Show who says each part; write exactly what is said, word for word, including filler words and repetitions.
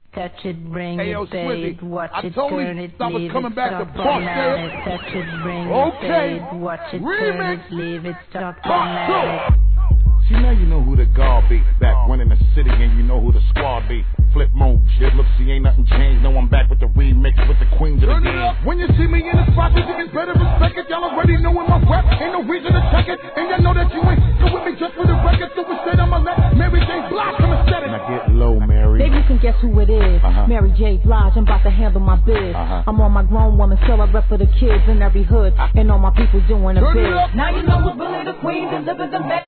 Speaker 1: Touch it, bring
Speaker 2: hey, yo,
Speaker 1: it, fade, watch
Speaker 2: I
Speaker 1: it,
Speaker 2: told
Speaker 1: turn
Speaker 2: you
Speaker 1: it,
Speaker 2: I was
Speaker 1: leave
Speaker 2: coming
Speaker 1: it,
Speaker 2: back to
Speaker 1: stop
Speaker 2: boss
Speaker 1: automatic. Touch it, bring
Speaker 2: okay.
Speaker 1: it, fade, watch it,
Speaker 2: Remix.
Speaker 1: turn it, leave it, stop
Speaker 2: Part
Speaker 1: automatic.
Speaker 2: See, now you know who the guard be. Back when in the city and you know who the squad be. Flip mode, shit, look, see, ain't nothing changed. No, I'm back with the remix, with the queens of the game. When you see me in the spot, you think it's better respect it. Y'all already know in my rap, ain't no reason to check it. And y'all know that you ain't go with me just for the record. So instead I'ma let Mary J. Blige come and set it. Now get low, Mary.
Speaker 3: Maybe you can guess who it is. Uh-huh. Mary J. Blige, I'm about to handle my biz. Uh-huh. I'm on my grown woman, still I rep for the kids in every hood. And all my people doing a biz.
Speaker 4: Now you know who's really the queen, delivers the best.